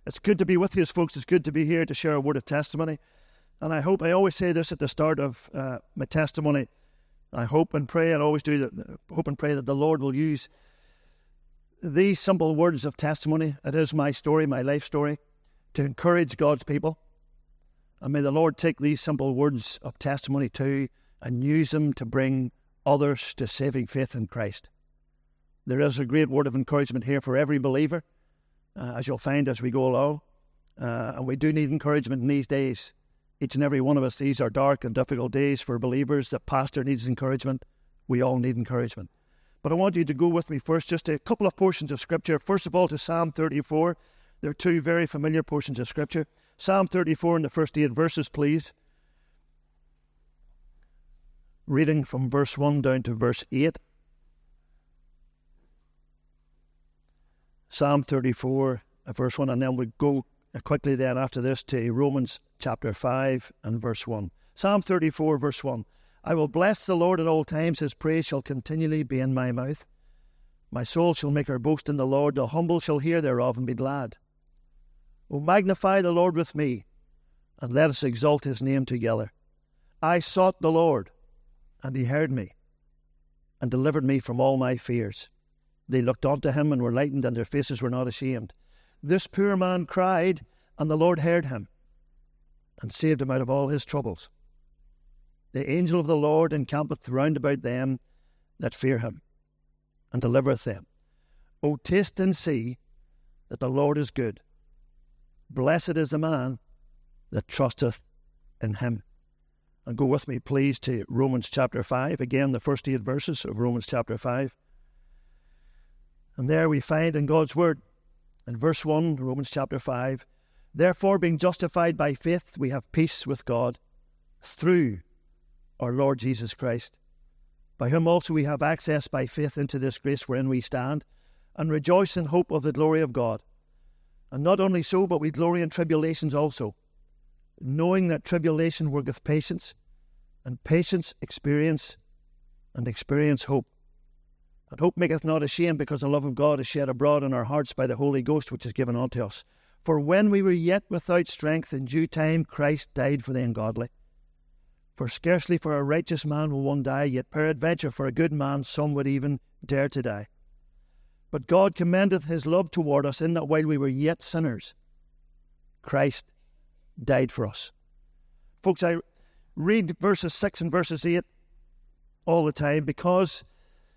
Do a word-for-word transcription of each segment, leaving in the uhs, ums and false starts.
It's good to be with you, folks. It's good to be here to share a word of testimony. And I hope, I always say this at the start of uh, my testimony, I hope and pray, and always do, that, hope and pray that the Lord will use these simple words of testimony. It is my story, my life story, to encourage God's people. And may the Lord take these simple words of testimony too and use them to bring others to saving faith in Christ. There is a great word of encouragement here for every believer, uh, as you'll find as we go along. Uh, and we do need encouragement in these days. Each and every one of us, these are dark and difficult days for believers. The pastor needs encouragement. We all need encouragement. But I want you to go with me first, just a couple of portions of Scripture. First of all, to Psalm thirty-four. There are two very familiar portions of Scripture. Psalm thirty-four in the first eight verses, please. Reading from verse one down to verse eight. Psalm thirty-four, verse one, and then we'll go quickly then after this to Romans chapter five and verse one. Psalm thirty-four, verse one. I will bless the Lord at all times. His praise shall continually be in my mouth. My soul shall make her boast in the Lord. The humble shall hear thereof and be glad. O magnify the Lord with me, and let us exalt his name together. I sought the Lord, and he heard me, and delivered me from all my fears. They looked unto him and were lightened, and their faces were not ashamed. This poor man cried, and the Lord heard him, and saved him out of all his troubles. The angel of the Lord encampeth round about them that fear him, and delivereth them. O taste and see that the Lord is good. Blessed is the man that trusteth in him. And go with me, please, to Romans chapter five. Again, the first eight verses of Romans chapter five. And there we find in God's word, in verse one, Romans chapter five, therefore being justified by faith, we have peace with God through our Lord Jesus Christ, by whom also we have access by faith into this grace wherein we stand, and rejoice in hope of the glory of God. And not only so, but we glory in tribulations also, knowing that tribulation worketh patience, and patience experience, and experience hope. And hope maketh not ashamed, because the love of God is shed abroad in our hearts by the Holy Ghost, which is given unto us. For when we were yet without strength, in due time Christ died for the ungodly. For scarcely for a righteous man will one die, yet peradventure for a good man some would even dare to die. But God commendeth his love toward us, in that while we were yet sinners, Christ died for us. Folks, I read verses six and verses eight all the time because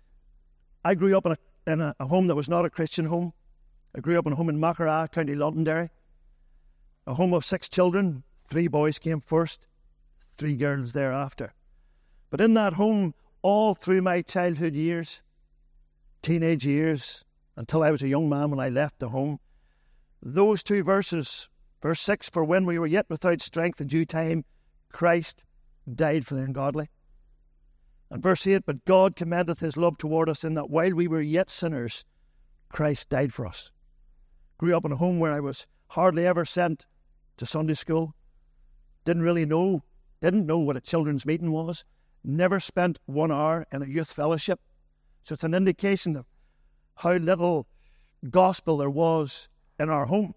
I grew up in, a, in a, a home that was not a Christian home. I grew up in a home in Mackeraw, County Londonderry. A home of six children. Three boys came first, three girls thereafter. But in that home, all through my childhood years, teenage years, until I was a young man when I left the home, those two verses, verse six, for when we were yet without strength in due time, Christ died for the ungodly. And verse eight, but God commendeth his love toward us, in that while we were yet sinners, Christ died for us. Grew up in a home where I was hardly ever sent to Sunday school. Didn't really know, didn't know what a children's meeting was. Never spent one hour in a youth fellowship. So it's an indication of how little gospel there was in our home.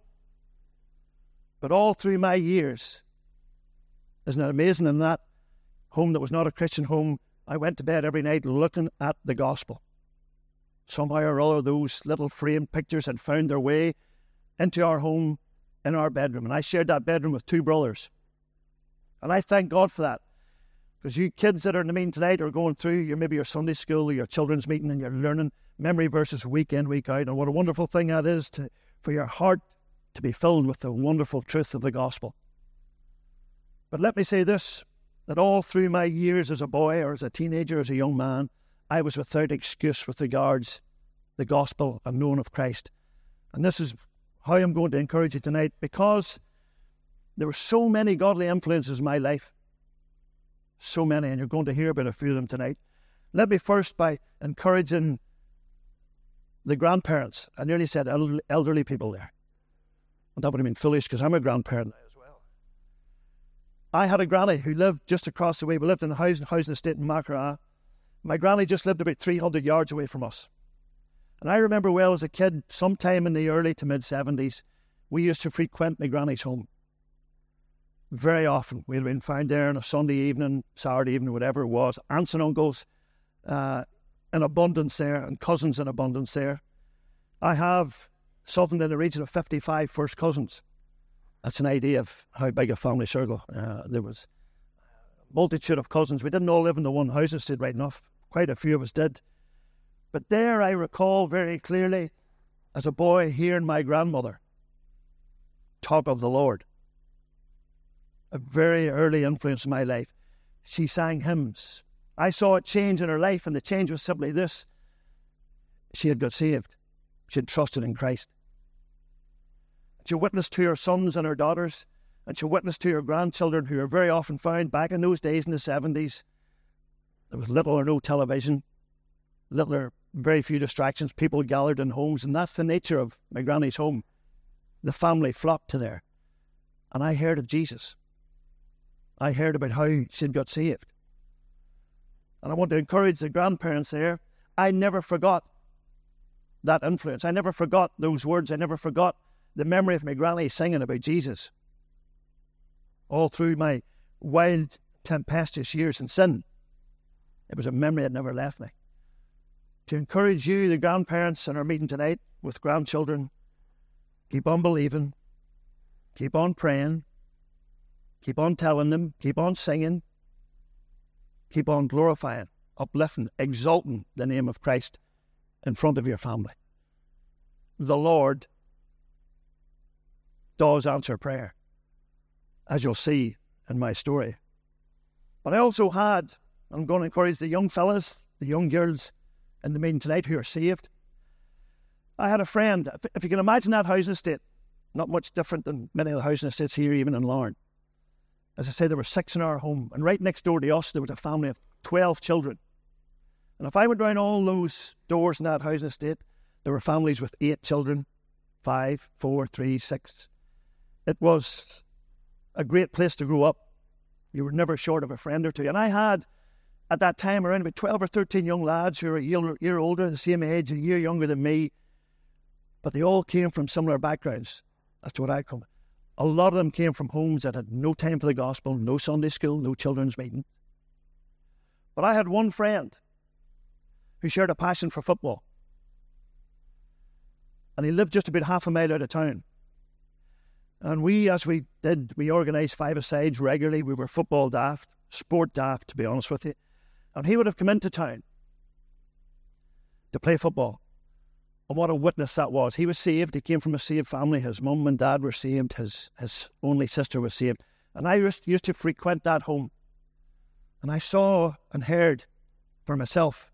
But all through my years, isn't it amazing, in that home that was not a Christian home, I went to bed every night looking at the gospel. Somehow or other, those little framed pictures had found their way into our home, in our bedroom. And I shared that bedroom with two brothers. And I thank God for that. Because you kids that are in the meeting tonight are going through your, maybe your Sunday school or your children's meeting, and you're learning memory verses week in, week out. And what a wonderful thing that is to, for your heart to be filled with the wonderful truth of the gospel. But let me say this, that all through my years as a boy or as a teenager, as a young man, I was without excuse with regards the gospel and knowing of Christ. And this is how I'm going to encourage you tonight, because there were so many godly influences in my life. So many, and you're going to hear about a few of them tonight. Let me first by encouraging the grandparents. I nearly said elderly people there. And that would have been foolish, because I'm a grandparent as well. I had a granny who lived just across the way. We lived in a housing, housing estate in Mackeraw. My granny just lived about three hundred yards away from us. And I remember well as a kid, sometime in the early to mid-seventies, we used to frequent my granny's home. Very often. We had been found there on a Sunday evening, Saturday evening, whatever it was. Aunts and uncles uh, in abundance there, and cousins in abundance there. I have something in the region of fifty-five first cousins. That's an idea of how big a family circle. Uh, there was a multitude of cousins. We didn't all live in the one house estate, right enough. Quite a few of us did. But there I recall very clearly, as a boy, hearing my grandmother talk of the Lord. A very early influence in my life. She sang hymns. I saw a change in her life, and the change was simply this. She had got saved. She had trusted in Christ. She witnessed to her sons and her daughters, and she witnessed to her grandchildren, who are very often found back in those days in the seventies. There was little or no television, little or very few distractions. People gathered in homes, and that's the nature of my granny's home. The family flocked to there. And I heard of Jesus. I heard about how she'd got saved. And I want to encourage the grandparents there. I never forgot that influence. I never forgot those words. I never forgot the memory of my granny singing about Jesus. All through my wild, tempestuous years in sin, it was a memory that never left me. To encourage you, the grandparents in our meeting tonight with grandchildren, keep on believing, keep on praying, keep on telling them, keep on singing, keep on glorifying, uplifting, exalting the name of Christ in front of your family. The Lord does answer prayer, as you'll see in my story. But I also had, I'm going to encourage the young fellas, the young girls in the meeting tonight who are saved. I had a friend, if you can imagine that housing estate, not much different than many of the housing estates here, even in Larne. As I say, there were six in our home, and right next door to us there was a family of twelve children. And if I went round all those doors in that housing estate, there were families with eight children, five, four, three, six. It was a great place to grow up. You were never short of a friend or two. And I had, at that time, around about twelve or thirteen young lads who were a year, year older, the same age, a year younger than me. But they all came from similar backgrounds. That's what I come. A lot of them came from homes that had no time for the gospel, no Sunday school, no children's meeting. But I had one friend who shared a passion for football. And he lived just about half a mile out of town. And we, as we did, we organised five-a-sides regularly. We were football daft, sport daft, to be honest with you. And he would have come into town to play football. And what a witness that was. He was saved. He came from a saved family. His mum and dad were saved. His, his only sister was saved. And I used, used to frequent that home. And I saw and heard for myself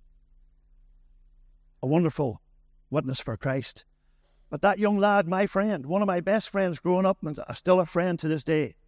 a wonderful witness for Christ. But that young lad, my friend, one of my best friends growing up, and still a friend to this day,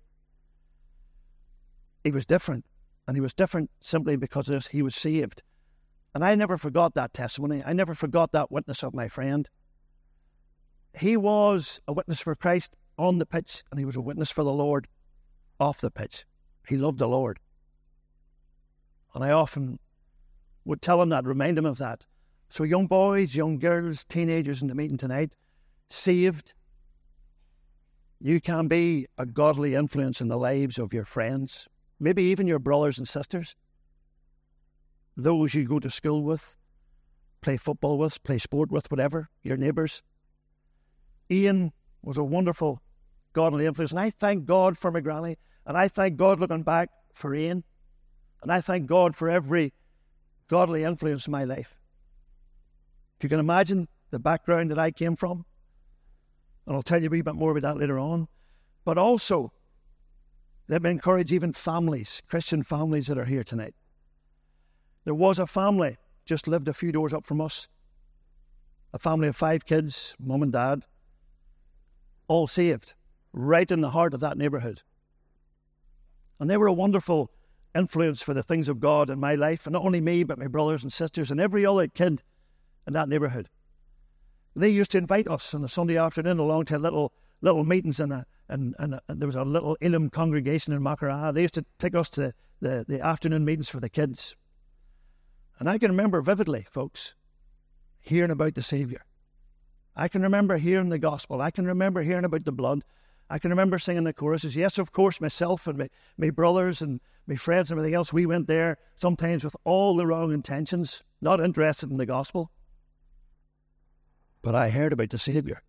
he was different. And he was different simply because of this. He was saved. And I never forgot that testimony. I never forgot that witness of my friend. He was a witness for Christ on the pitch, and he was a witness for the Lord off the pitch. He loved the Lord. And I often would tell him that, remind him of that. So young boys, young girls, teenagers in the meeting tonight, saved, you can be a godly influence in the lives of your friends, maybe even your brothers and sisters, those you go to school with, play football with, play sport with, whatever, your neighbours. Ian was a wonderful godly influence, and I thank God for my granny, and I thank God looking back for Ian, and I thank God for every godly influence in my life. If you can imagine the background that I came from, and I'll tell you a wee bit more about that later on, but also let me encourage even families, Christian families that are here tonight. There was a family just lived a few doors up from us, a family of five kids, mum and dad, all saved, right in the heart of that neighbourhood. And they were a wonderful influence for the things of God in my life, and not only me, but my brothers and sisters and every other kid in that neighbourhood. They used to invite us on a Sunday afternoon along to little little meetings, and, a, and, and, a, and there was a little Elim congregation in Macará. They used to take us to the, the afternoon meetings for the kids. And I can remember vividly, folks, hearing about the Saviour. I can remember hearing the gospel. I can remember hearing about the blood. I can remember singing the choruses. Yes, of course, myself and my, my brothers and my friends and everything else, we went there sometimes with all the wrong intentions, not interested in the gospel. But I heard about the Saviour.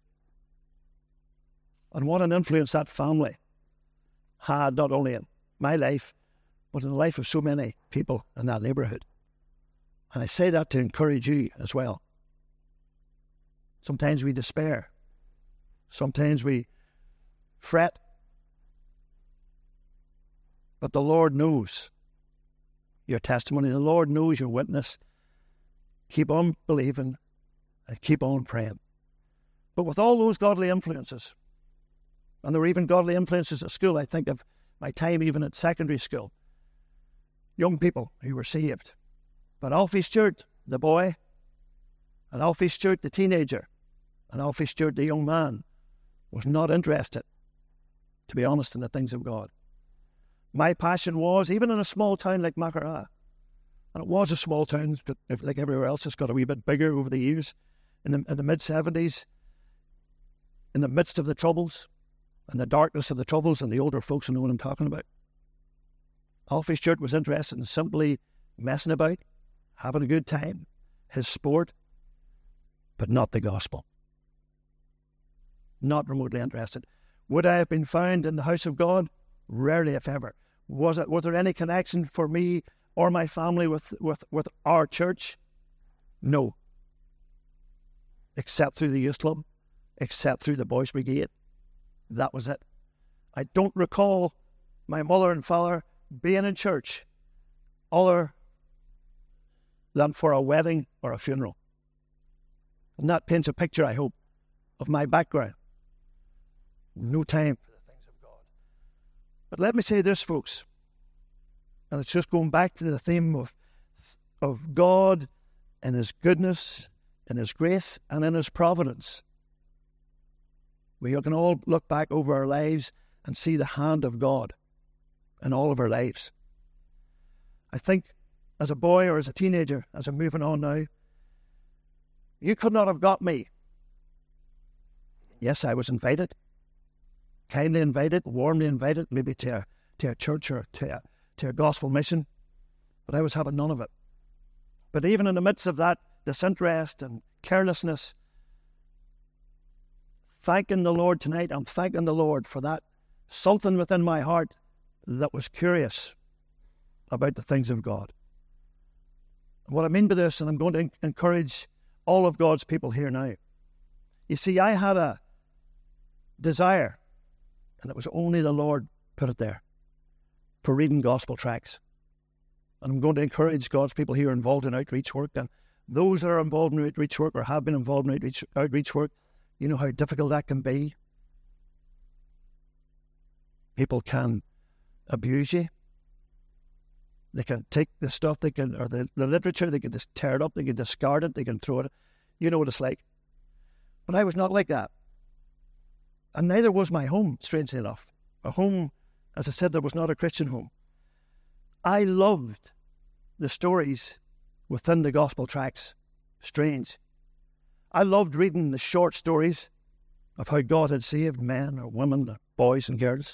And what an influence that family had, not only in my life, but in the life of so many people in that neighbourhood. And I say that to encourage you as well. Sometimes we despair. Sometimes we fret. But the Lord knows your testimony. The Lord knows your witness. Keep on believing and keep on praying. But with all those godly influences, and there were even godly influences at school, I think of my time even at secondary school, young people who were saved. But Alfie Stewart, the boy, and Alfie Stewart, the teenager, and Alfie Stewart, the young man, was not interested, to be honest, in the things of God. My passion was, even in a small town like Mackeraw, and it was a small town, like everywhere else, it's got a wee bit bigger over the years, in the, in the mid-seventies, in the midst of the troubles, and the darkness of the troubles, and the older folks know what I'm talking about. Alfie Stewart was interested in simply messing about, having a good time, his sport, but not the gospel. Not remotely interested. Would I have been found in the house of God? Rarely, if ever. Was it? Was there any connection for me or my family with, with, with our church? No. Except through the youth club, except through the Boys Brigade. That was it. I don't recall my mother and father being in church other than for a wedding or a funeral. And that paints a picture, I hope, of my background. No time for the things of God. But let me say this, folks, and it's just going back to the theme of, of God and His goodness and His grace and in His providence. We can all look back over our lives and see the hand of God in all of our lives. I think as a boy or as a teenager, as I'm moving on now, you could not have got me. Yes, I was invited, kindly invited, warmly invited, maybe to a, to a church or to a, to a gospel mission, but I was having none of it. But even in the midst of that disinterest and carelessness, thanking the Lord tonight, I'm thanking the Lord for that something within my heart that was curious about the things of God. What I mean by this, and I'm going to encourage all of God's people here now. You see, I had a desire, and it was only the Lord put it there, for reading gospel tracts. And I'm going to encourage God's people here involved in outreach work, and those that are involved in outreach work or have been involved in outreach, outreach work, you know how difficult that can be. People can abuse you. They can take the stuff, they can, or the, the literature, they can just tear it up, they can discard it, they can throw it. You know what it's like. But I was not like that. And neither was my home, strangely enough. A home, as I said, there was not a Christian home. I loved the stories within the gospel tracts. Strange. I loved reading the short stories of how God had saved men or women, or boys and girls.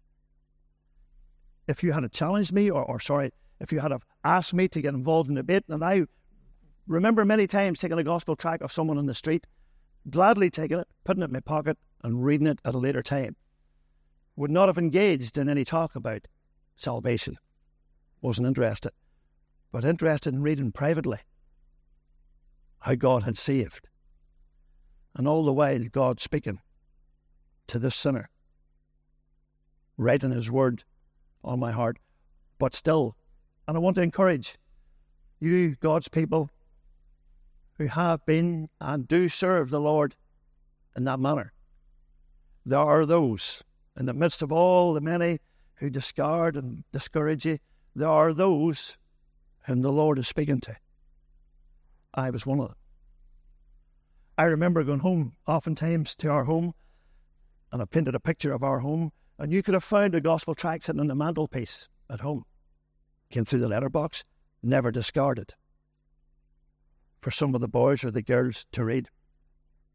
If you had challenged me, or, or sorry, if you had asked me to get involved in a debate, and I remember many times taking a gospel tract of someone on the street, gladly taking it, putting it in my pocket, and reading it at a later time. Would not have engaged in any talk about salvation. Wasn't interested. But interested in reading privately how God had saved. And all the while God speaking to this sinner, writing His word on my heart. But still, and I want to encourage you, God's people, who have been and do serve the Lord in that manner. There are those, in the midst of all the many who discard and discourage you, there are those whom the Lord is speaking to. I was one of them. I remember going home, oftentimes to our home, and I painted a picture of our home, and you could have found a gospel tract sitting on the mantelpiece at home. Came through the letterbox, never discarded, for some of the boys or the girls to read.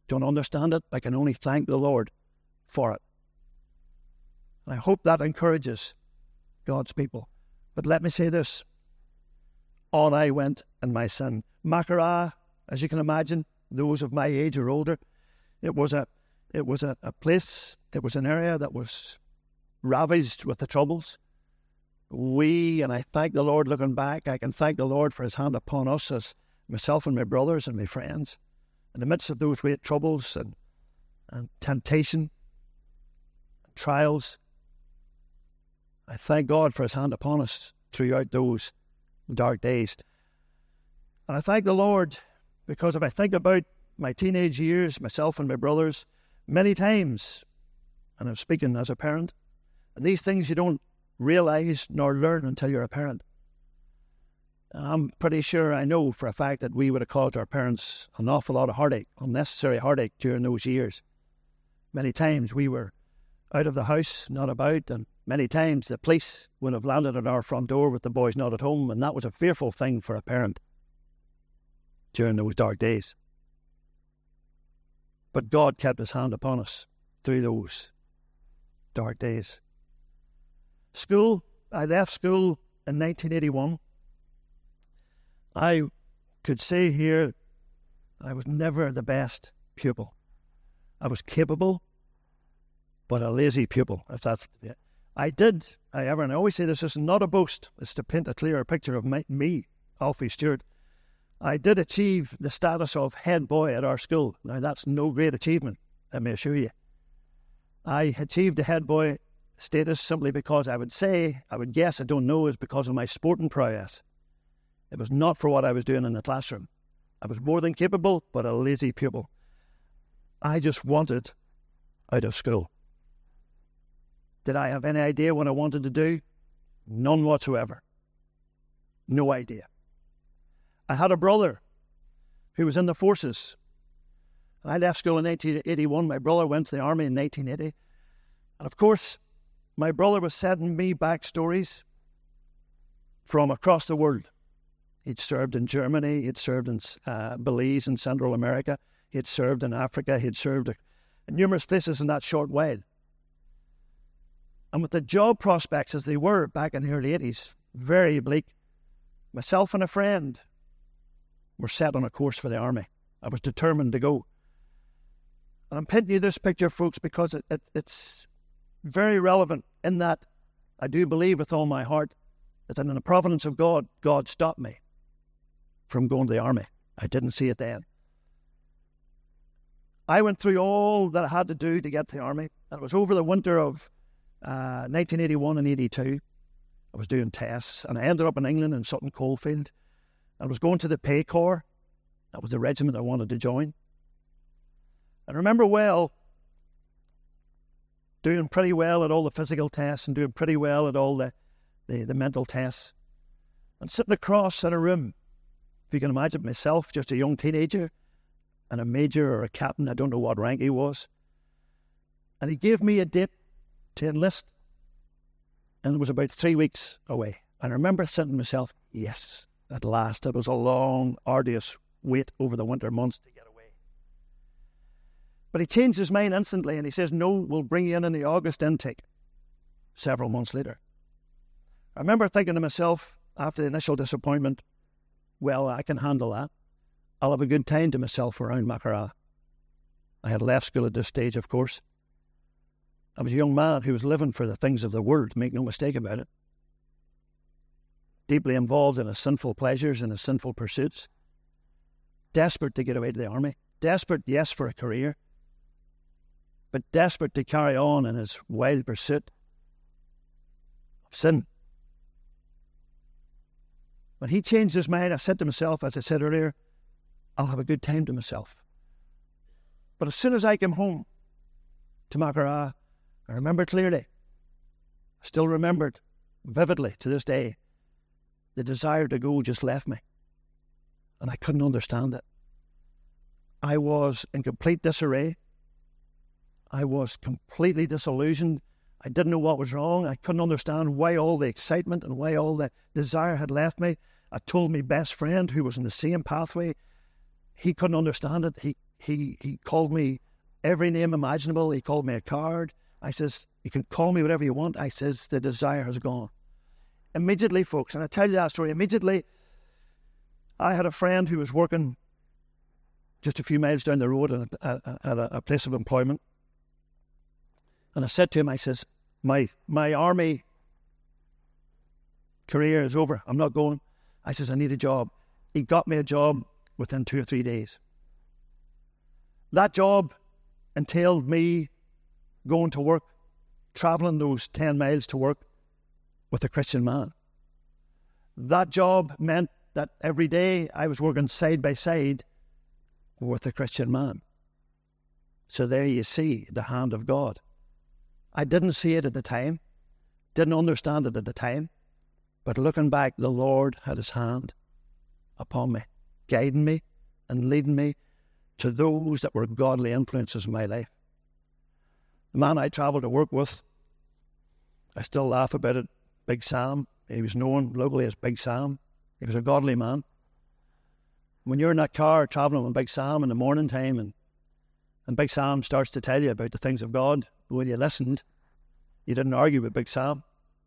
Don't understand it. I can only thank the Lord for it. And I hope that encourages God's people. But let me say this. On I went in my sin. Maghera, as you can imagine, those of my age or older, it was a it was a, a place, it was an area that was ravaged with the troubles. We, and I thank the Lord looking back, I can thank the Lord for his hand upon us as myself and my brothers and my friends. In the midst of those great troubles and, and temptation, and trials, I thank God for his hand upon us throughout those dark days. And I thank the Lord because if I think about my teenage years, myself and my brothers, many times, and I'm speaking as a parent, and these things you don't realise nor learn until you're a parent. I'm pretty sure I know for a fact that we would have caused our parents an awful lot of heartache, unnecessary heartache during those years. Many times we were out of the house, not about, and many times the police would have landed at our front door with the boys not at home, and that was a fearful thing for a parent during those dark days. But God kept his hand upon us through those dark days. School, I left school in nineteen eighty-one. I could say here I was never the best pupil. I was capable, but a lazy pupil, if that's it. I did, however, and I always say this is not a boast, it's to paint a clearer picture of my, me, Alfie Stewart. I did achieve the status of head boy at our school. Now, that's no great achievement, let me assure you. I achieved the head boy status simply because I would say, I would guess, I don't know, is because of my sporting prowess. It was not for what I was doing in the classroom. I was more than capable, but a lazy pupil. I just wanted out of school. Did I have any idea what I wanted to do? None whatsoever. No idea. I had a brother who was in the forces. And I left school in nineteen eighty-one. My brother went to the army in nineteen eighty. And of course, my brother was sending me back stories from across the world. He'd served in Germany, he'd served in uh, Belize in Central America, he'd served in Africa, he'd served in numerous places in that short while. And with the job prospects as they were back in the early eighties, very bleak, myself and a friend were set on a course for the army. I was determined to go. And I'm painting you this picture, folks, because it, it, it's very relevant in that I do believe with all my heart that in the providence of God, God stopped me from going to the army. I didn't see it then. I went through all that I had to do to get to the army. And it was over the winter of uh, nineteen eighty-one and eighty-two. I was doing tests, and I ended up in England in Sutton Coldfield. I was going to the Pay Corps. That was the regiment I wanted to join. I remember well doing pretty well at all the physical tests and doing pretty well at all the, the, the mental tests. And sitting across in a room, if you can imagine myself, just a young teenager, and a major or a captain, I don't know what rank he was. And he gave me a date to enlist. And it was about three weeks away. And I remember saying to myself, yes, at last. It was a long, arduous wait over the winter months to get away. But he changed his mind instantly and he says, no, we'll bring you in in the August intake. Several months later. I remember thinking to myself, after the initial disappointment, well, I can handle that. I'll have a good time to myself around Maghera. I had left school at this stage, of course. I was a young man who was living for the things of the world, make no mistake about it. Deeply involved in his sinful pleasures and his sinful pursuits. Desperate to get away to the army. Desperate, yes, for a career. But desperate to carry on in his wild pursuit of sin. When he changed his mind, I said to myself, as I said earlier, I'll have a good time to myself. But as soon as I came home to Maghera, I remember clearly, I still remembered vividly to this day, the desire to go just left me. And I couldn't understand it. I was in complete disarray. I was completely disillusioned. I didn't know what was wrong. I couldn't understand why all the excitement and why all the desire had left me. I told my best friend who was in the same pathway. He couldn't understand it. He he he called me every name imaginable. He called me a coward. I says, you can call me whatever you want. I says, the desire has gone. Immediately, folks, and I tell you that story, immediately, I had a friend who was working just a few miles down the road at a, at a, a place of employment. And I said to him, I says, my my army career is over. I'm not going. I says, I need a job. He got me a job within two or three days. That job entailed me going to work, travelling those ten miles to work with a Christian man. That job meant that every day I was working side by side with a Christian man. So there you see the hand of God. I didn't see it at the time, didn't understand it at the time, but looking back, the Lord had his hand upon me, guiding me and leading me to those that were godly influences in my life. The man I travelled to work with, I still laugh about it, Big Sam. He was known locally as Big Sam. He was a godly man. When you're in that car travelling with Big Sam in the morning time and, and Big Sam starts to tell you about the things of God, when you listened, you didn't argue with Big Sam.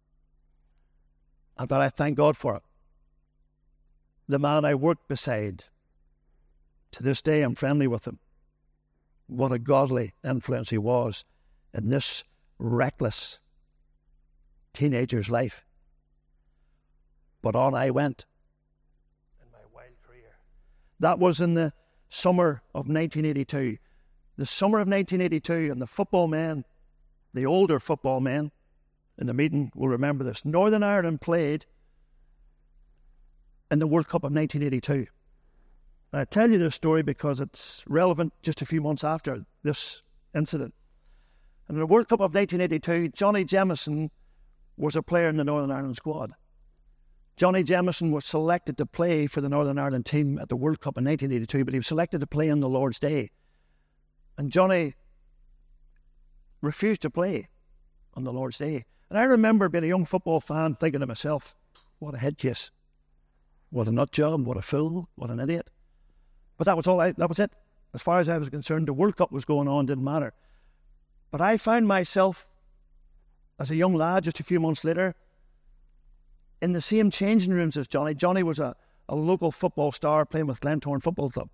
And but I thank God for it. The man I worked beside, to this day I'm friendly with him. What a godly influence he was in this reckless teenager's life. But on I went in my wild career. That was in the summer of nineteen eighty-two. The summer of nineteen eighty-two, and the football men, the older football men in the meeting will remember this. Northern Ireland played in the World Cup of nineteen eighty-two. And I tell you this story because it's relevant just a few months after this incident. And in the World Cup of nineteen eighty-two, Johnny Jamieson was a player in the Northern Ireland squad. Johnny Jamieson was selected to play for the Northern Ireland team at the World Cup in nineteen eighty-two, but he was selected to play on the Lord's Day. And Johnny refused to play on the Lord's Day. And I remember being a young football fan thinking to myself, what a head case. What a nut job, what a fool, what an idiot. But that was all I, that was it. As far as I was concerned, the World Cup was going on, didn't matter. But I found myself, as a young lad, just a few months later, in the same changing rooms as Johnny. Johnny was a, a local football star playing with Glentoran Football Club.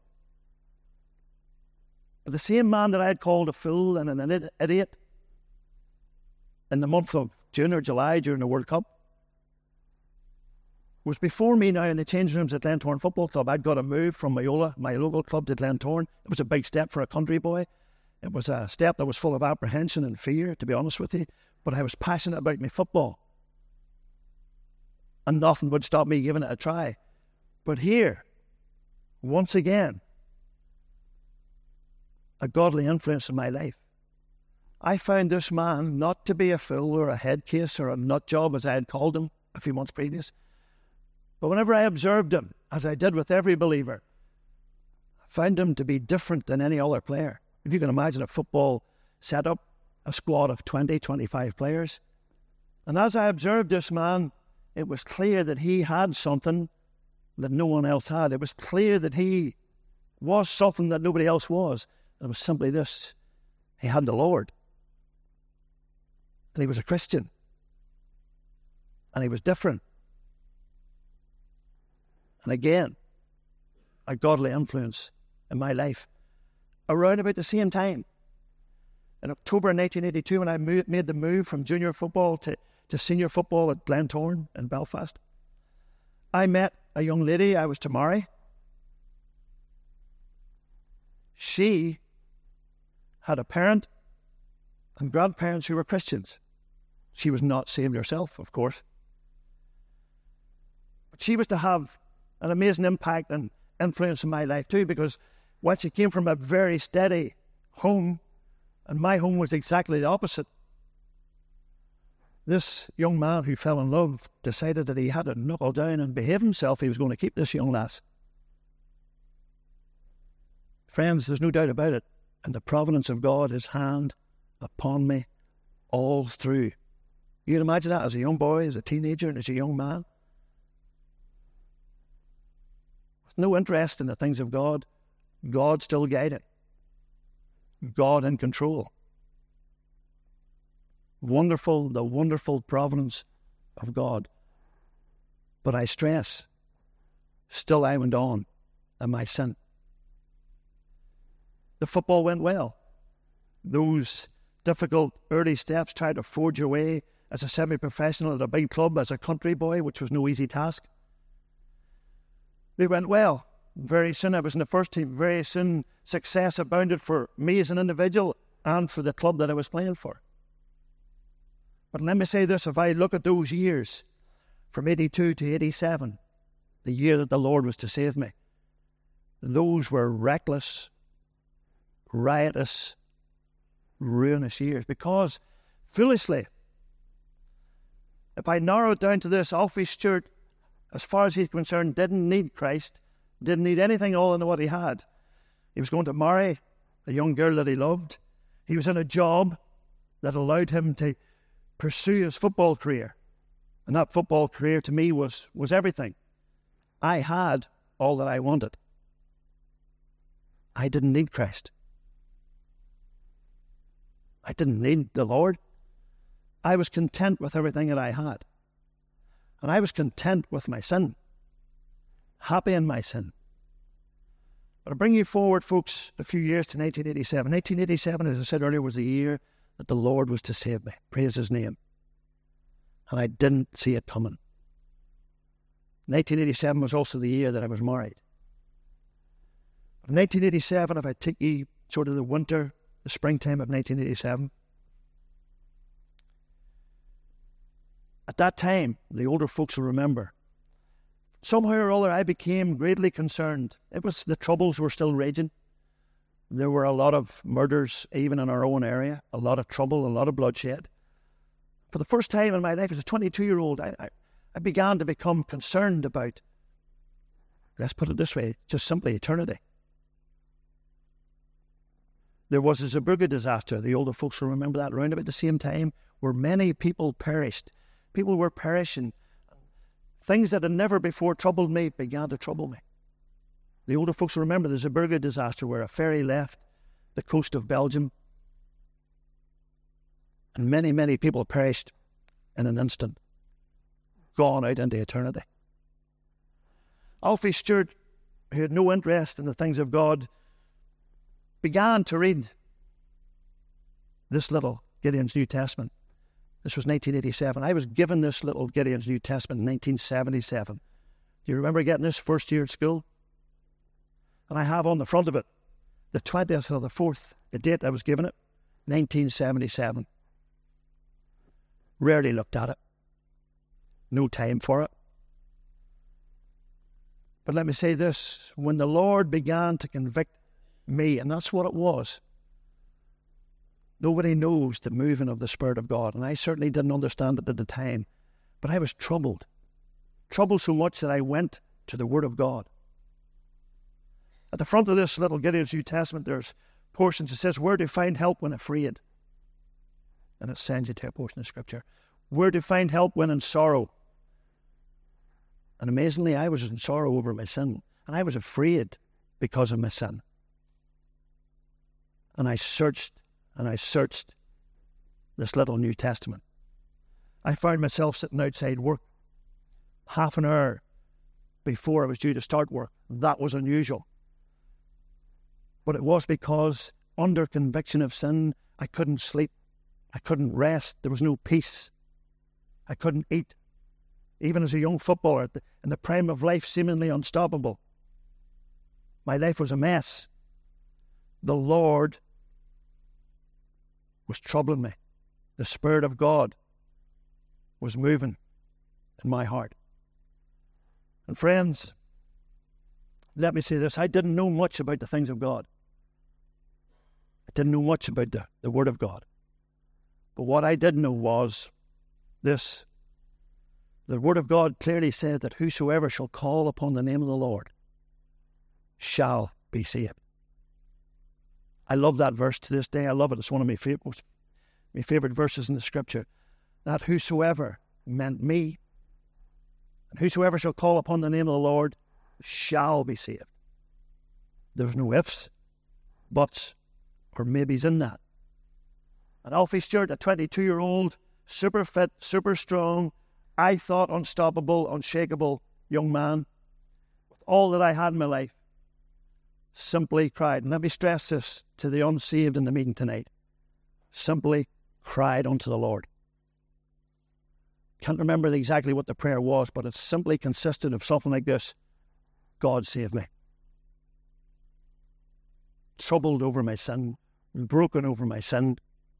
But the same man that I had called a fool and an idiot in the month of June or July during the World Cup was before me now in the changing rooms at Glentoran Football Club. I'd got a move from Myola, my local club, to Glentoran. It was a big step for a country boy. It was a step that was full of apprehension and fear, to be honest with you. But I was passionate about my football. And nothing would stop me giving it a try. But here, once again, a godly influence in my life. I found this man not to be a fool or a head case or a nut job, as I had called him a few months previous. But whenever I observed him, as I did with every believer, I found him to be different than any other player. If you can imagine a football setup, a squad of twenty, twenty-five players. And as I observed this man, it was clear that he had something that no one else had. It was clear that he was something that nobody else was. And it was simply this: he had the Lord. And he was a Christian. And he was different. And again, a godly influence in my life. Around about the same time, in October nineteen eighty-two, when I moved, made the move from junior football to, to senior football at Glentoran in Belfast, I met a young lady I was to marry. She had a parent and grandparents who were Christians. She was not saved herself, of course. But she was to have an amazing impact and influence in my life too, because when she came from a very steady home, and my home was exactly the opposite, this young man who fell in love decided that he had to knuckle down and behave himself. He was going to keep this young lass. Friends, there's no doubt about it. And the providence of God, his hand upon me all through. You can imagine that as a young boy, as a teenager, and as a young man. With no interest in the things of God, God still guided. God in control. Wonderful, the wonderful providence of God. But I stress, still I went on in my sin. The football went well. Those difficult early steps, tried to forge your way as a semi-professional at a big club, as a country boy, which was no easy task. They went well. Very soon I was in the first team. Very soon success abounded for me as an individual and for the club that I was playing for. But let me say this, if I look at those years, from eighty-two to eighty-seven, the year that the Lord was to save me, those were reckless, riotous, ruinous years. Because, foolishly, if I narrow it down to this, Alfie Stewart, as far as he's concerned, didn't need Christ, didn't need anything other than what he had. He was going to marry a young girl that he loved. He was in a job that allowed him to pursue his football career. And that football career to me was, was everything. I had all that I wanted. I didn't need Christ. I didn't need the Lord. I was content with everything that I had. And I was content with my sin. Happy in my sin. But I bring you forward, folks, a few years to nineteen eighty-seven. nineteen eighty-seven, as I said earlier, was the year that the Lord was to save me. Praise His name. And I didn't see it coming. nineteen eighty-seven was also the year that I was married. But in nineteen eighty-seven, if I take you sort of the winter, the springtime of nineteen eighty-seven, at that time, the older folks will remember, somehow or other I became greatly concerned. It was, the troubles were still raging. There were a lot of murders, even in our own area, a lot of trouble, a lot of bloodshed. For the first time in my life as a twenty-two-year-old, I, I, I began to become concerned about, let's put it this way, just simply eternity. There was a Zeebrugge disaster, the older folks will remember that, around about the same time, where many people perished. People were perishing. Things that had never before troubled me began to trouble me. The older folks will remember the Zeebrugge disaster, where a ferry left the coast of Belgium and many, many people perished in an instant, gone out into eternity. Alfie Stewart, who had no interest in the things of God, began to read this little Gideon's New Testament. This was nineteen eighty-seven. I was given this little Gideon's New Testament in nineteen seventy-seven. Do you remember getting this first year at school? And I have on the front of it the twentieth of the fourth, the date I was given it, nineteen seventy-seven. Rarely looked at it. No time for it. But let me say this, when the Lord began to convict me, and that's what it was, nobody knows the moving of the Spirit of God, and I certainly didn't understand it at the time, but I was troubled. Troubled so much that I went to the Word of God. At the front of this little Gideon's New Testament, there's portions that says, where to find help when afraid. And it sends you to a portion of Scripture. Where to find help when in sorrow. And amazingly, I was in sorrow over my sin. And I was afraid because of my sin. And I searched and I searched this little New Testament. I found myself sitting outside work half an hour before I was due to start work. That was unusual. But it was because under conviction of sin, I couldn't sleep. I couldn't rest. There was no peace. I couldn't eat. Even as a young footballer, in the prime of life, seemingly unstoppable. My life was a mess. The Lord was troubling me. The Spirit of God was moving in my heart. And friends, let me say this. I didn't know much about the things of God. I didn't know much about the, the Word of God. But what I did know was this. The Word of God clearly said that whosoever shall call upon the name of the Lord shall be saved. I love that verse to this day. I love it. It's one of my favorite, my favorite verses in the Scripture. That whosoever meant me, and whosoever shall call upon the name of the Lord shall be saved. There's no ifs, buts, or maybe he's in that. And Alfie Stewart, a twenty-two-year-old, super fit, super strong, I thought unstoppable, unshakable young man, with all that I had in my life, simply cried. And let me stress this to the unsaved in the meeting tonight. Simply cried unto the Lord. Can't remember exactly what the prayer was, but it simply consisted of something like this: God save me. Troubled over my sin, broken over my sin.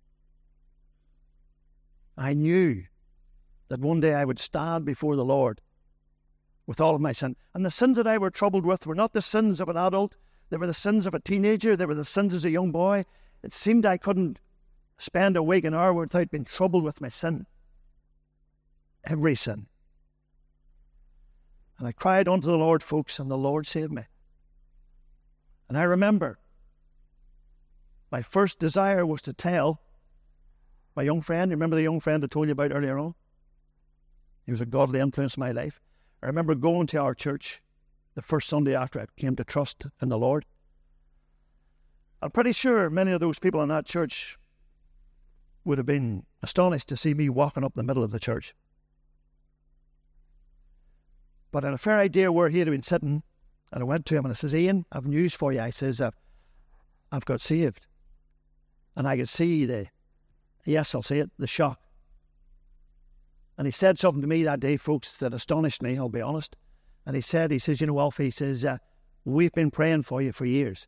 I knew that one day I would stand before the Lord with all of my sin. And the sins that I were troubled with were not the sins of an adult. They were the sins of a teenager. They were the sins as a young boy. It seemed I couldn't spend a week, an hour without being troubled with my sin. Every sin. And I cried unto the Lord, folks, and the Lord saved me. And I remember my first desire was to tell my young friend. You remember the young friend I told you about earlier on? He was a godly influence in my life. I remember going to our church the first Sunday after I came to trust in the Lord. I'm pretty sure many of those people in that church would have been astonished to see me walking up the middle of the church. But I had a fair idea where he had been sitting, and I went to him and I says, Ian, I've news for you. I says, I've, I've got saved. And I could see the, yes, I'll say it, the shock. And he said something to me that day, folks, that astonished me, I'll be honest. And he said, he says, you know, Alfie, he says, uh, we've been praying for you for years.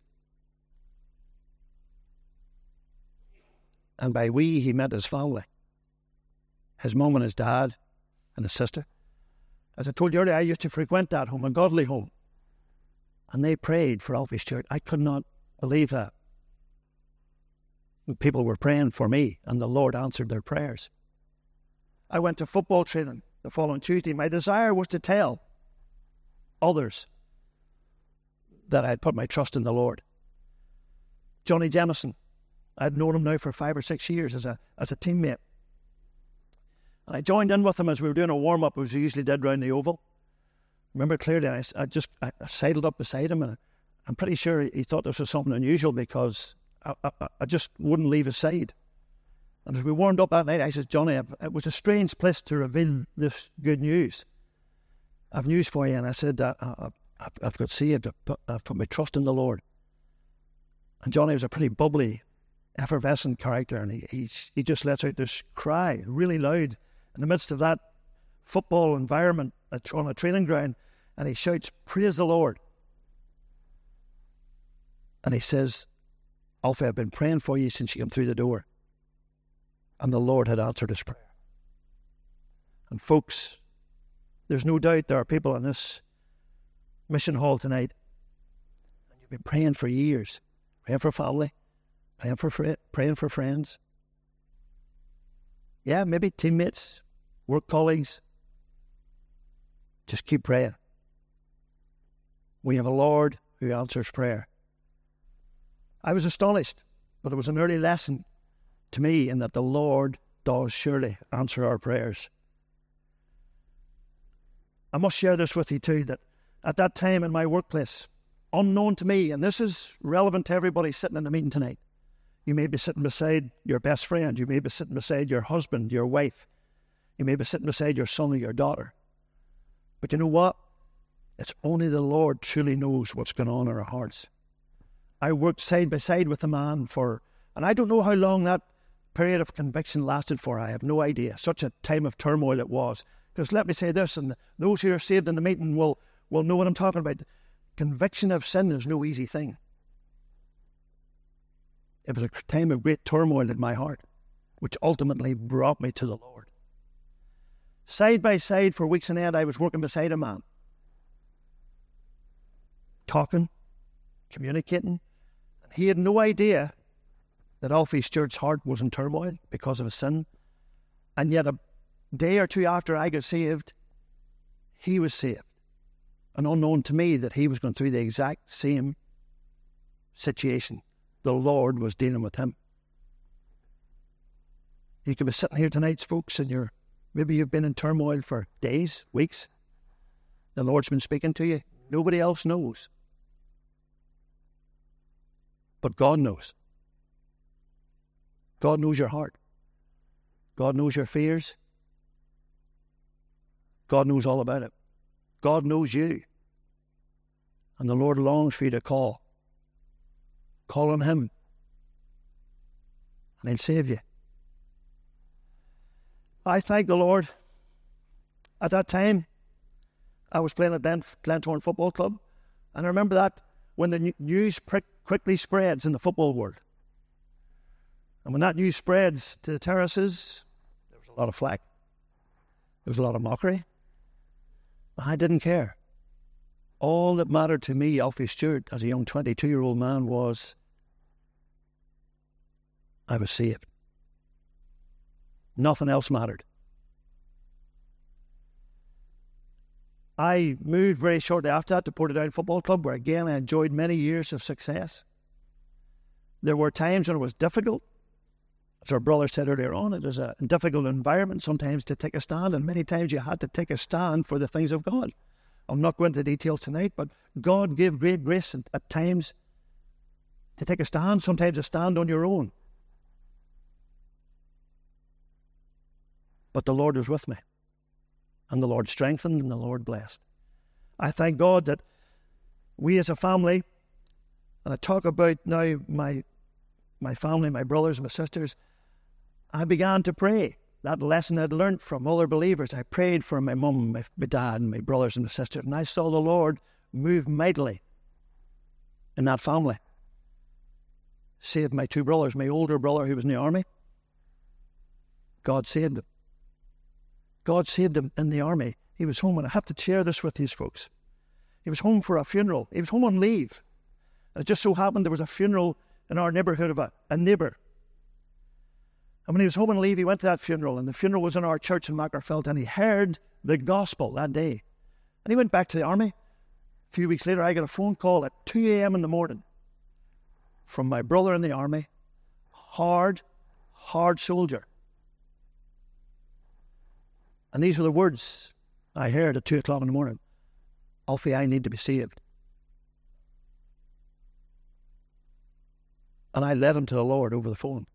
And by we, he meant his family. His mum and his dad and his sister. As I told you earlier, I used to frequent that home, a godly home. And they prayed for Alfie Stewart. I could not believe that. People were praying for me, and the Lord answered their prayers. I went to football training the following Tuesday. My desire was to tell others that I had put my trust in the Lord. Johnny Jemison, I'd known him now for five or six years as a as a teammate. And I joined in with him as we were doing a warm-up, as we usually did round the oval. Remember clearly, I, I just I, I sidled up beside him, and I'm pretty sure he thought this was something unusual because I, I, I just wouldn't leave his side. And as we warmed up that night, I said, Johnny, it was a strange place to reveal this good news. I've news for you. And I said, uh, I've, I've got saved. I've put, I've put my trust in the Lord. And Johnny was a pretty bubbly, effervescent character, and he, he, he just lets out this cry, really loud, in the midst of that football environment on a training ground, and he shouts, praise the Lord. And he says, Alfie, I've been praying for you since you came through the door. And the Lord had answered his prayer. And folks, there's no doubt there are people in this mission hall tonight, and you've been praying for years, praying for family, praying for fr- praying for friends. Yeah, maybe teammates, work colleagues. Just keep praying. We have a Lord who answers prayer. I was astonished, but it was an early lesson to me in that the Lord does surely answer our prayers. I must share this with you too, that at that time in my workplace, unknown to me, and this is relevant to everybody sitting in the meeting tonight, you may be sitting beside your best friend, you may be sitting beside your husband, your wife, you may be sitting beside your son or your daughter. But you know what? It's only the Lord truly knows what's going on in our hearts. I worked side by side with a man for, and I don't know how long that period of conviction lasted for. I have no idea. Such a time of turmoil it was. Because let me say this, and those who are saved in the meeting will, will know what I'm talking about. Conviction of sin is no easy thing. It was a time of great turmoil in my heart, which ultimately brought me to the Lord. Side by side for weeks on end, I was working beside a man. Talking, communicating. And he had no idea that Alfie Stewart's heart was in turmoil because of his sin. And yet a day or two after I got saved, he was saved. And unknown to me that he was going through the exact same situation. The Lord was dealing with him. You could be sitting here tonight, folks, and you're maybe you've been in turmoil for days, weeks. The Lord's been speaking to you. Nobody else knows. But God knows. God knows your heart. God knows your fears. God knows all about it. God knows you. And the Lord longs for you to call. Call on Him. And He'll save you. I thank the Lord. At that time, I was playing at Glentoran Football Club. And I remember that when the news quickly spreads in the football world. And when that news spreads to the terraces, there was a lot of flack. There was a lot of mockery. I didn't care. All that mattered to me, Alfie Stewart, as a young twenty-two-year-old man, was I was saved. Nothing else mattered. I moved very shortly after that to Portadown Football Club, where again I enjoyed many years of success. There were times when it was difficult. As our brother said earlier on, it is a difficult environment sometimes to take a stand, and many times you had to take a stand for the things of God. I'm not going into details tonight, but God gave great grace at, at times to take a stand, sometimes a stand on your own. But the Lord was with me, and the Lord strengthened, and the Lord blessed. I thank God that we as a family, and I talk about now my my family, my brothers, my sisters, I began to pray. That lesson I'd learned from other believers. I prayed for my mum, my, my dad, and my brothers and my sisters, and I saw the Lord move mightily in that family. Saved my two brothers. My older brother, who was in the army, God saved him. God saved him in the army. He was home, and I have to share this with these folks. He was home for a funeral. He was home on leave. And it just so happened there was a funeral in our neighbourhood of a, a neighbour. And when he was home on leave, he went to that funeral, and the funeral was in our church in Magherafelt, and he heard the gospel that day. And he went back to the army. A few weeks later, I got a phone call at two a.m. in the morning from my brother in the army, hard, hard soldier. And these were the words I heard at two o'clock in the morning. Alfie, I need to be saved. And I led him to the Lord over the phone.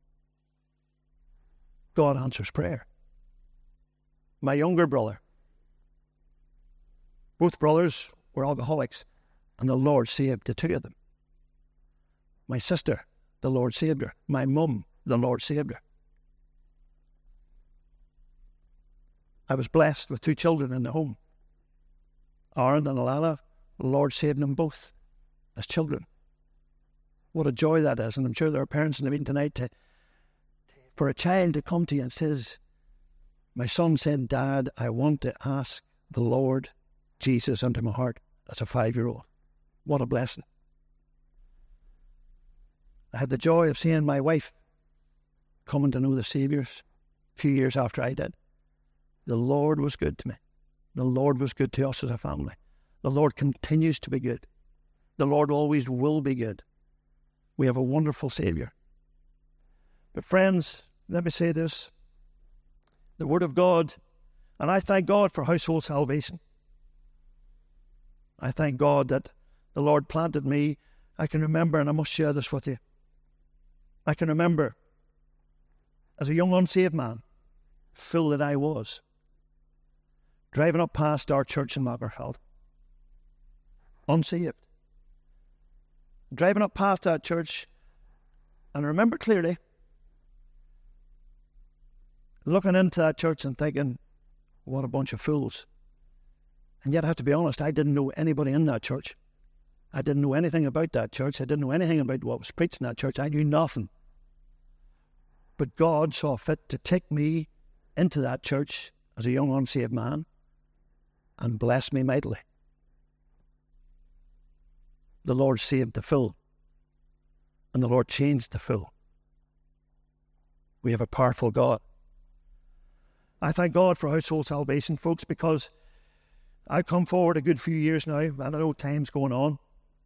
God answers prayer. My younger brother, both brothers were alcoholics, and the Lord saved the two of them. My sister, the Lord saved her. My mum, the Lord saved her. I was blessed with two children in the home. Aaron and Alana, the Lord saved them both as children. What a joy that is, and I'm sure there are parents in the meeting tonight to, for a child to come to you and says, my son said, Dad, I want to ask the Lord Jesus into my heart as a five-year-old. What a blessing. I had the joy of seeing my wife coming to know the Saviour a few years after I did. The Lord was good to me. The Lord was good to us as a family. The Lord continues to be good. The Lord always will be good. We have a wonderful Saviour. But friends, let me say this. The Word of God, and I thank God for household salvation. I thank God that the Lord planted me. I can remember, and I must share this with you. I can remember, as a young unsaved man, fool that I was, driving up past our church in Magherafelt, unsaved. Driving up past that church, and I remember clearly looking into that church and thinking, what a bunch of fools. And yet I have to be honest, I didn't know anybody in that church. I didn't know anything about that church. I didn't know anything about what was preached in that church. I knew nothing. But God saw fit to take me into that church as a young unsaved man and bless me mightily. The Lord saved the fool, and the Lord changed the fool. We have a powerful God. I thank God for household salvation, folks, because I've come forward a good few years now, and I know time's going on.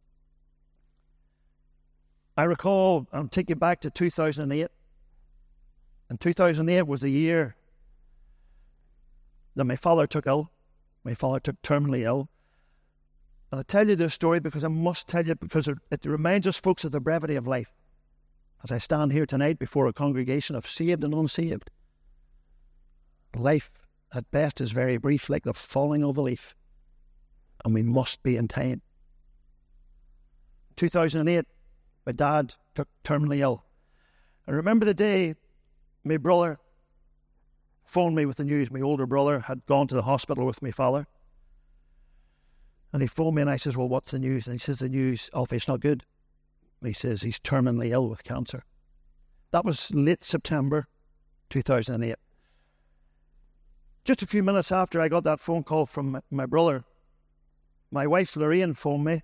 I recall, I'll take you back to two thousand eight. And two thousand eight was the year that my father took ill. My father took terminally ill. And I tell you this story because I must tell you, because it, it reminds us, folks, of the brevity of life. as I stand here tonight before a congregation of saved and unsaved, life at best is very brief, like the falling of a leaf, and we must be in time. two thousand eight, my dad took terminally ill. I remember the day my brother phoned me with the news. My older brother had gone to the hospital with my father. And he phoned me and I says, well, what's the news? And he says, the news, Alfie, it's not good. He says he's terminally ill with cancer. That was late September two thousand eight. Just a few minutes after I got that phone call from my, my brother, my wife Lorraine phoned me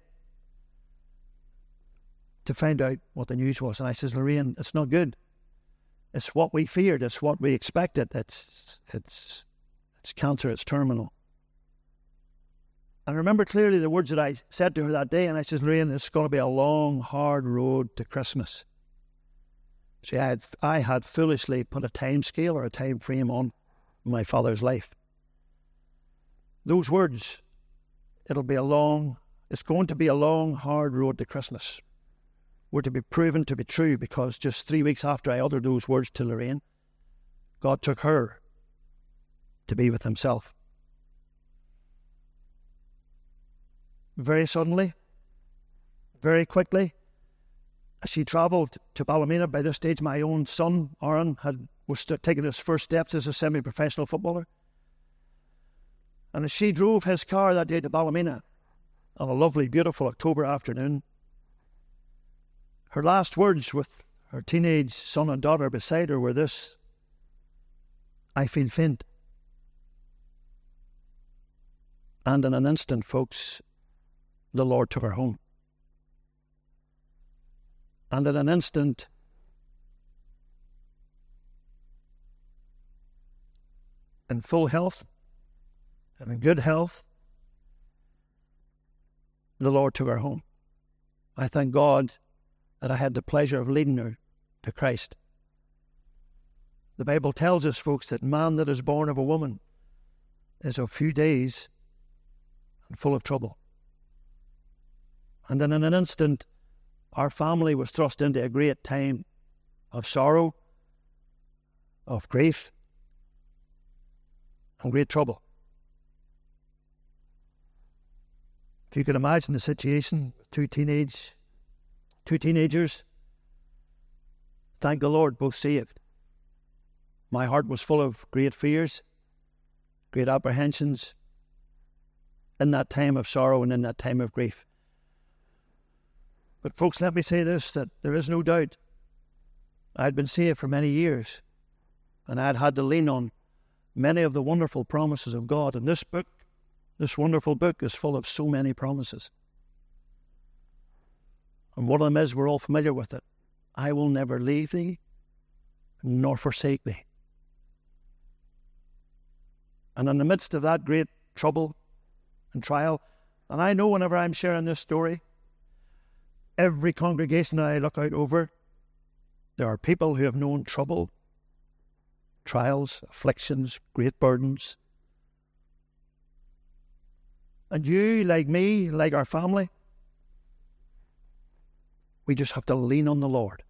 to find out what the news was. And I says, Lorraine, it's not good. It's what we feared. It's what we expected. It's, it's, it's cancer. It's terminal. And I remember clearly the words that I said to her that day, and I said, Lorraine, it's going to be a long, hard road to Christmas. See, I had, I had foolishly put a time scale or a time frame on my father's life. Those words, it'll be a long, it's going to be a long, hard road to Christmas, were to be proven to be true, because just three weeks after I uttered those words to Lorraine, God took her to be with himself. Very suddenly, very quickly, as she travelled to Ballymena. By this stage, my own son, Aaron, had was st- taking his first steps as a semi-professional footballer. And as she drove his car that day to Ballymena, on a lovely, beautiful October afternoon, her last words with her teenage son and daughter beside her were this: I feel faint. And in an instant, folks, the Lord took her home. And in an instant, in full health and in good health, the Lord took her home. I thank God that I had the pleasure of leading her to Christ. The Bible tells us, folks, that man that is born of a woman is of few days and full of trouble. And then in an instant, our family was thrust into a great time of sorrow, of grief, and great trouble. If you could imagine the situation with two teenage, two teenagers, thank the Lord, both saved. My heart was full of great fears, great apprehensions in that time of sorrow and in that time of grief. But folks, let me say this, that there is no doubt I had been saved for many years, and I had had to lean on many of the wonderful promises of God. And this book, this wonderful book, is full of so many promises. And one of them is, we're all familiar with it: I will never leave thee nor forsake thee. And in the midst of that great trouble and trial, and I know whenever I'm sharing this story, every congregation that I look out over, there are people who have known trouble, trials, afflictions, great burdens. And you, like me, like our family, we just have to lean on the Lord.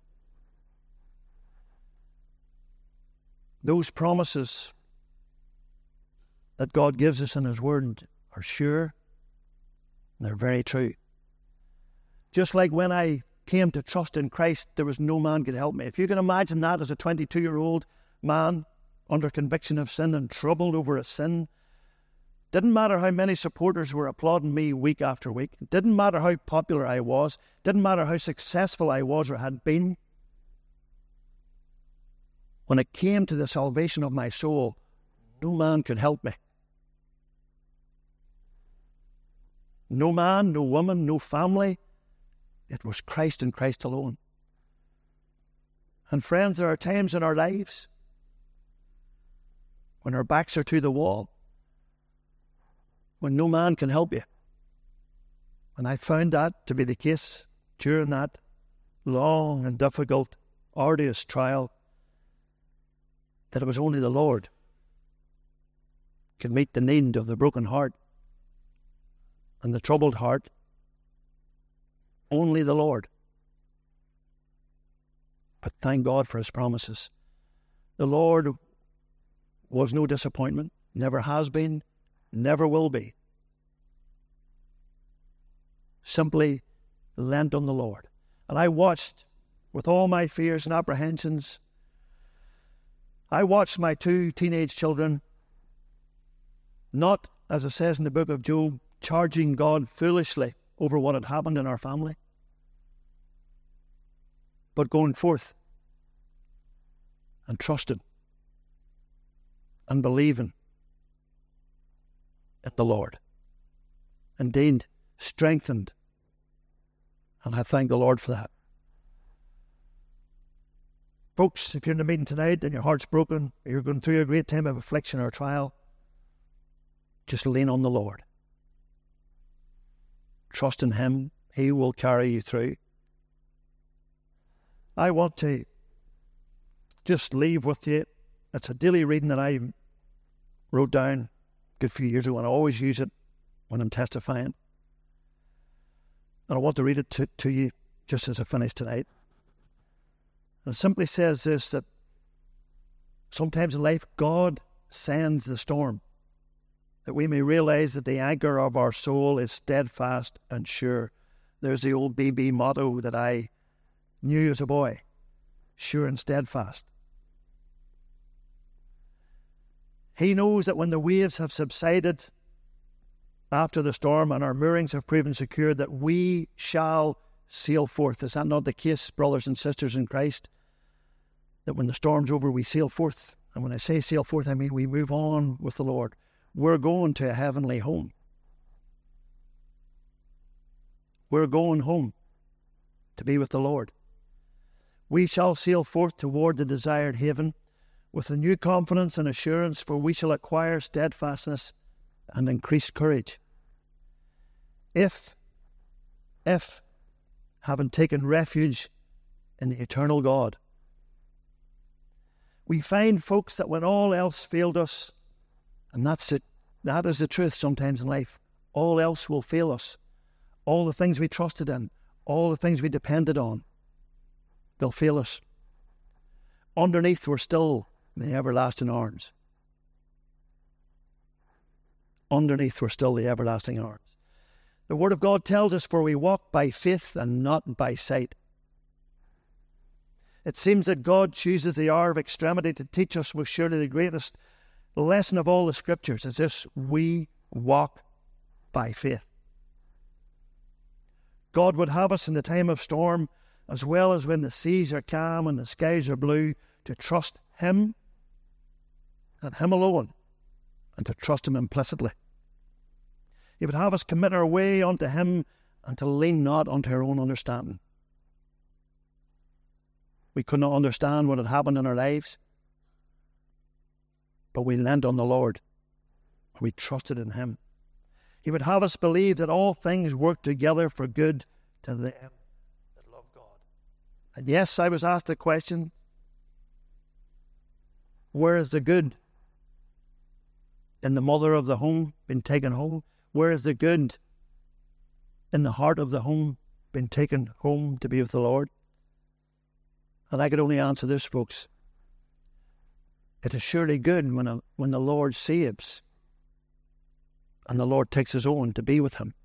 Those promises that God gives us in His Word are sure, and they're very true. Just like when I came to trust in Christ, there was no man could help me. If you can imagine that as a twenty-two-year-old man under conviction of sin and troubled over a sin, didn't matter how many supporters were applauding me week after week. It didn't matter how popular I was. Didn't matter how successful I was or had been. When it came to the salvation of my soul, no man could help me. No man, no woman, no family. It was Christ and Christ alone. And friends, there are times in our lives when our backs are to the wall, when no man can help you. And I found that to be the case during that long and difficult, arduous trial, that it was only the Lord could meet the need of the broken heart and the troubled heart. Only the Lord. But thank God for his promises. The Lord was no disappointment, never has been, never will be. Simply leant on the Lord. And I watched, with all my fears and apprehensions, I watched my two teenage children, not, as it says in the book of Job, charging God foolishly over what had happened in our family, but going forth and trusting and believing in the Lord. Indeed, strengthened. And I thank the Lord for that. Folks, if you're in the meeting tonight and your heart's broken, or you're going through a great time of affliction or trial, just lean on the Lord. Trust in him. He will carry you through. I want to just leave with you. It's a daily reading that I wrote down a good few years ago, and I always use it when I'm testifying. And I want to read it to, to you just as I finish tonight. And it simply says this, that sometimes in life God sends the storm, that we may realize that the anchor of our soul is steadfast and sure. There's the old B B motto that I knew as a boy, sure and steadfast. He knows that when the waves have subsided after the storm and our moorings have proven secure, that we shall sail forth. Is that not the case, brothers and sisters in Christ? That when the storm's over, we sail forth. And when I say sail forth, I mean we move on with the Lord. We're going to a heavenly home. We're going home to be with the Lord. We shall sail forth toward the desired haven with a new confidence and assurance, for we shall acquire steadfastness and increased courage. If, if, having taken refuge in the eternal God, we find, folks, that when all else failed us, and that's it, that is the truth sometimes in life, all else will fail us. All the things we trusted in, all the things we depended on, they'll fail us. Underneath, we're still in the everlasting arms. Underneath, we're still the everlasting arms. The Word of God tells us, for we walk by faith and not by sight. It seems that God chooses the hour of extremity to teach us most surely the greatest lesson of all the Scriptures is this: we walk by faith. God would have us in the time of storm, as well as when the seas are calm and the skies are blue, to trust Him and Him alone, and to trust Him implicitly. He would have us commit our way unto Him and to lean not unto our own understanding. We could not understand what had happened in our lives, but we leaned on the Lord. We trusted in Him. He would have us believe that all things work together for good to them that love God. And yes, I was asked the question, where is the good in the mother of the home been taken home? Where is the good in the heart of the home been taken home to be with the Lord? And I could only answer this, folks. It is surely good when, a, when the Lord saves and the Lord takes His own to be with Him.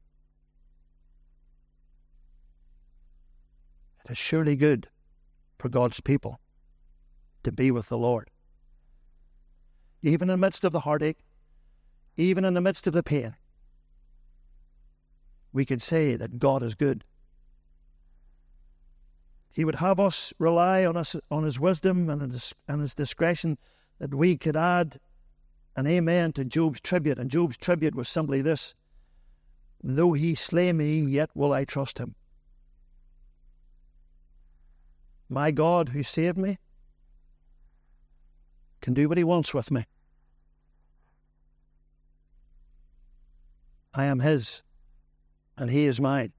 It is surely good for God's people to be with the Lord. Even in the midst of the heartache, even in the midst of the pain, we can say that God is good. He would have us rely on us on His wisdom and His, and His discretion, that we could add an amen to Job's tribute. And Job's tribute was simply this: though He slay me, yet will I trust Him. My God, who saved me, can do what He wants with me. I am His, and He is mine.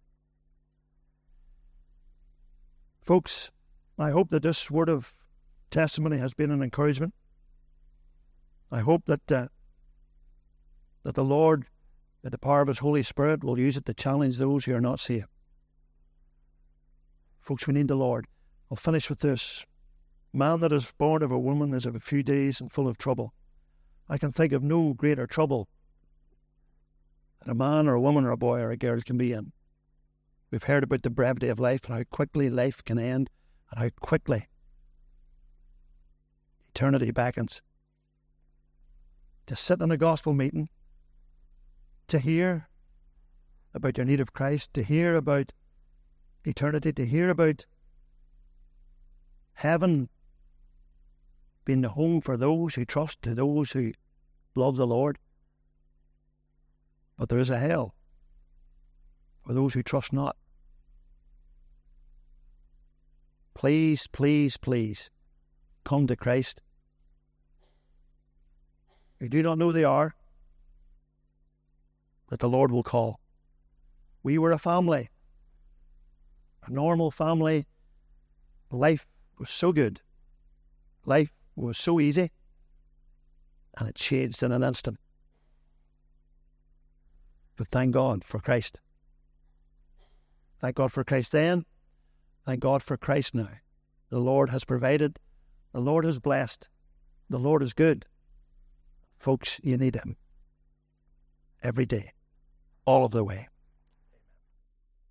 Folks, I hope that this word of testimony has been an encouragement. I hope that uh, that the Lord, by the power of His Holy Spirit, will use it to challenge those who are not saved. Folks, we need the Lord. I'll finish with this. Man that is born of a woman is of a few days and full of trouble. I can think of no greater trouble that a man or a woman or a boy or a girl can be in. We've heard about the brevity of life and how quickly life can end and how quickly eternity beckons. To sit in a gospel meeting, to hear about your need of Christ, to hear about eternity, to hear about heaven being the home for those who trust, to those who love the Lord. But there is a hell for those who trust not. Please, please, please, come to Christ. You do not know the hour that the Lord will call. We were a family, a normal family. Life was so good. Life was so easy. And it changed in an instant. But thank God for Christ. Thank God for Christ then. Thank God for Christ now. The Lord has provided. The Lord has blessed. The Lord is good. Folks, you need Him every day, all of the way.